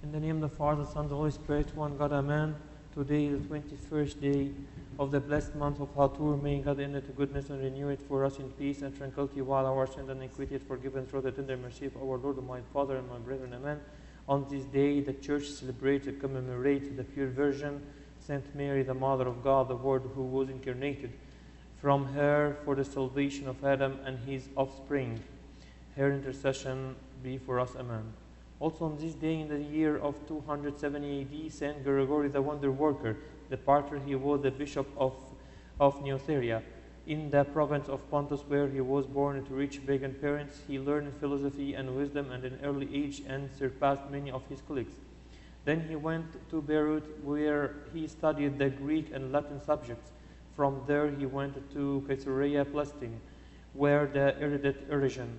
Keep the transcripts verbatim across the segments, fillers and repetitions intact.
In the name of the Father, Son, and the Holy Spirit, one God, Amen. Today is the twenty-first day of the blessed month of Hatur. May God end it to goodness and renew it for us in peace and tranquility, while our sins and iniquity is forgiven through the tender mercy of our Lord, my Father, and my brethren. Amen. On this day, the Church celebrates and commemorates the pure Virgin, Saint Mary, the Mother of God, the Word who was incarnated from her for the salvation of Adam and his offspring. Her intercession be for us. Amen. Also on this day in the year of two hundred seventy A D, Saint Gregory the Wonder Worker departed. He was the bishop of, of Neotheria in the province of Pontus, where he was born to rich pagan parents. He learned philosophy and wisdom at an early age and surpassed many of his colleagues. Then he went to Beirut, where he studied the Greek and Latin subjects. From there he went to Caesarea Palestine, where the erudite Origen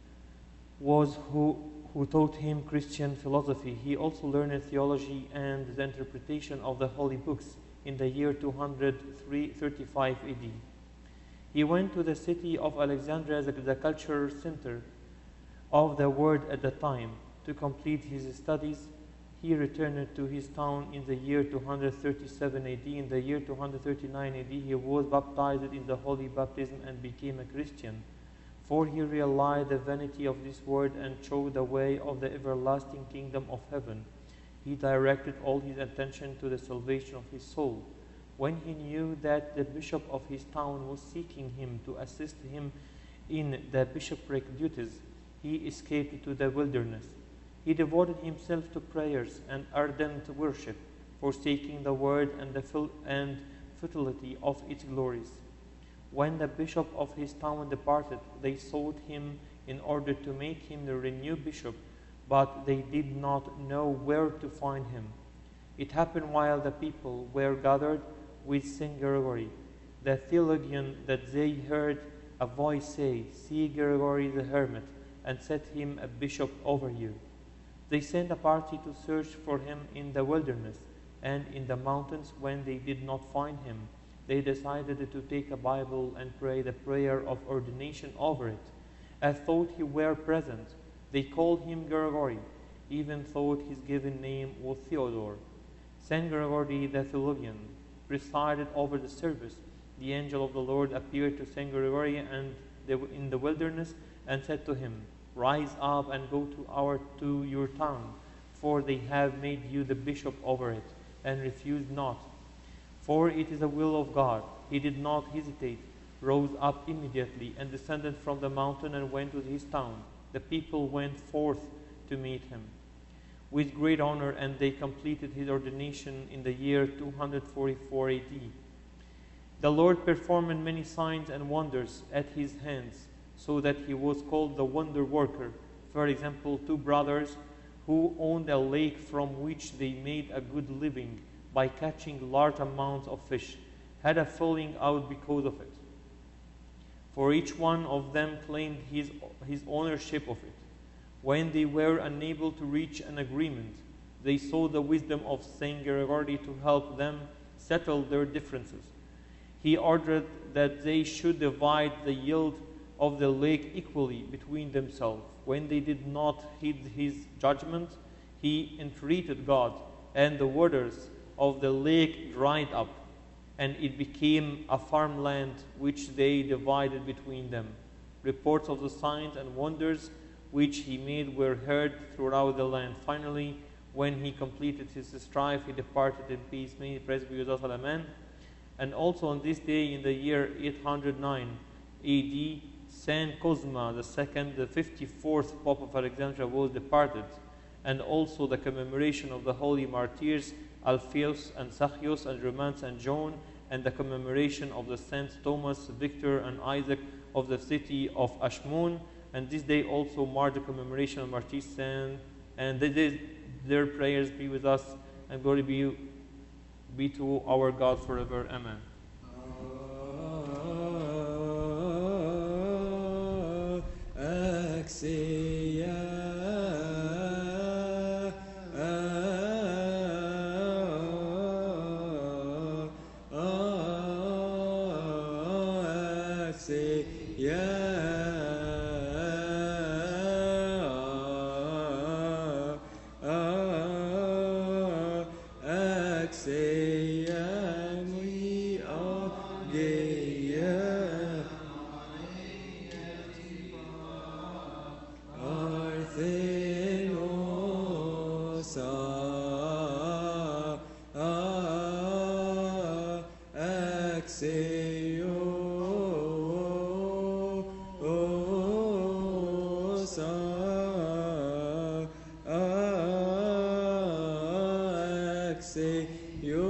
was who who taught him Christian philosophy. He also learned theology and the interpretation of the holy books in the year two hundred thirty-five A D. He went to the city of Alexandria, the cultural center of the world at the time, to complete his studies. He returned to his town in the year two hundred thirty-seven A D. In the year two hundred thirty-nine A D, he was baptized in the holy baptism and became a Christian. For he realized the vanity of this world and chose the way of the everlasting kingdom of heaven. He directed all his attention to the salvation of his soul. When he knew that the bishop of his town was seeking him to assist him in the bishopric duties, he escaped to the wilderness. He devoted himself to prayers and ardent worship, forsaking the world and the fil- and futility of its glories. When the bishop of his town departed, they sought him in order to make him the renewed bishop, but they did not know where to find him. It happened while the people were gathered with Saint Gregory, the theologian, that they heard a voice say, "See Gregory the hermit, and set him a bishop over you." They sent a party to search for him in the wilderness and in the mountains. When they did not find him, they decided to take a Bible and pray the prayer of ordination over it. As thought he were present, they called him Gregory, even thought his given name was Theodore. Saint Gregory the theologian presided over the service. The angel of the Lord appeared to Saint Gregory and in the wilderness and said to him, "Rise up and go to our to your town, for they have made you the bishop over it, and refuse not. For it is the will of God." He did not hesitate, rose up immediately, and descended from the mountain and went to his town. The people went forth to meet him with great honor, and they completed his ordination in the year two hundred forty-four A D. The Lord performed many signs and wonders at his hands, so that he was called the Wonder Worker. For example, two brothers who owned a lake from which they made a good living by catching large amounts of fish, had a falling out because of it. For each one of them claimed his, his ownership of it. When they were unable to reach an agreement, they sought the wisdom of Saint Gregory to help them settle their differences. He ordered that they should divide the yield of the lake equally between themselves. When they did not heed his judgment, he entreated God, and the waters of the lake dried up, and it became a farmland which they divided between them. Reports of the signs and wonders which he made were heard throughout the land. Finally, when he completed his strife, he departed in peace. May he praise be with us. Amen. And also on this day in the year eight hundred nine A D, Saint Cosma the Second, the fifty-fourth Pope of Alexandria, was departed, and also the commemoration of the holy martyrs Alphaeus and Sachios and Romans and John, and the commemoration of the Saints Thomas, Victor, and Isaac of the city of Ashmun. And this day also marked the commemoration of martyrs, and they did, their prayers be with us, and glory be, be to our God forever. Amen. Yeah. Savior,